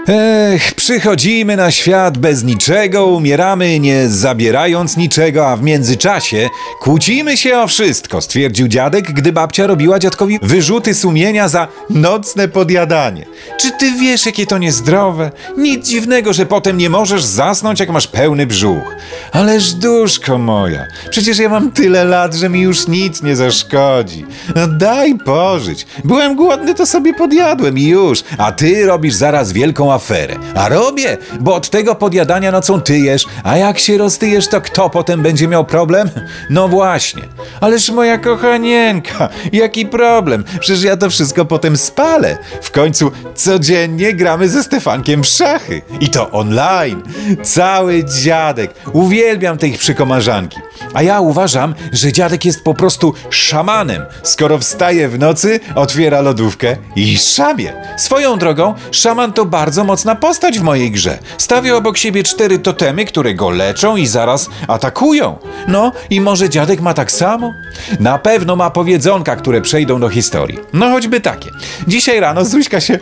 Przychodzimy na świat bez niczego, umieramy nie zabierając niczego, a w międzyczasie kłócimy się o wszystko, stwierdził dziadek, gdy babcia robiła dziadkowi wyrzuty sumienia za nocne podjadanie. Czy ty wiesz, jakie to niezdrowe? Nic dziwnego, że potem nie możesz zasnąć, jak masz pełny brzuch. Ależ duszko moja, przecież ja mam tyle lat, że mi już nic nie zaszkodzi. No daj pożyć. Byłem głodny, to sobie podjadłem i już, a ty robisz zaraz wielką aferę. A robię, bo od tego podjadania nocą tyjesz, a jak się roztyjesz, to kto potem będzie miał problem? No właśnie. Ależ moja kochanienka, jaki problem? Przecież ja to wszystko potem spalę. W końcu codziennie gramy ze Stefankiem w szachy. I to online. Cały dziadek. Uwielbiam te ich przykomarzanki. A ja uważam, że dziadek jest po prostu szamanem. Skoro wstaje w nocy, otwiera lodówkę i szamie. Swoją drogą, szaman to bardzo mocna postać w mojej grze. Stawia obok siebie 4 totemy, które go leczą i zaraz atakują. No i może dziadek ma tak samo? Na pewno ma powiedzonka, które przejdą do historii. No choćby takie. Dzisiaj rano Zuśka się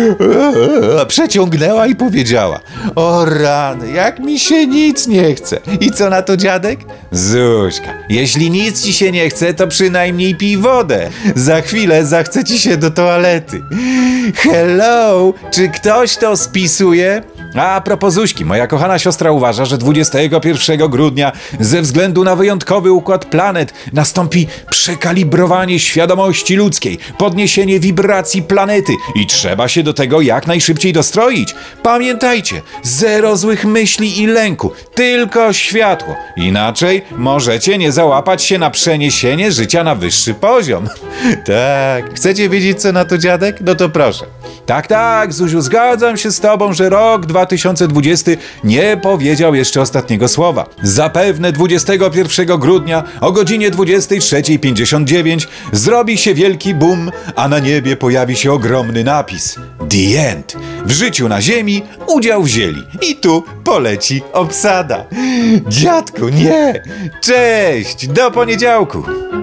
przeciągnęła i powiedziała: o rany, jak mi się nic nie chce. I co na to dziadek? Zuśka, jeśli nic ci się nie chce, to przynajmniej pij wodę. Za chwilę zachce ci się do toalety. Hello, czy ktoś to spisuje? A propos Zuśki, moja kochana siostra uważa, że 21 grudnia ze względu na wyjątkowy układ planet nastąpi przekalibrowanie świadomości ludzkiej, podniesienie wibracji planety i trzeba się do tego jak najszybciej dostroić. Pamiętajcie, 0 złych myśli i lęku, tylko światło. Inaczej możecie nie załapać się na przeniesienie życia na wyższy poziom. Tak, chcecie wiedzieć, co na to dziadek? No to proszę. Tak, Zuziu, zgadzam się z tobą, że rok 2020 nie powiedział jeszcze ostatniego słowa. Zapewne 21 grudnia o godzinie 23:59 zrobi się wielki boom, a na niebie pojawi się ogromny napis: The End. W życiu na ziemi udział wzięli. I tu poleci obsada. Dziadku, nie! Cześć, do poniedziałku!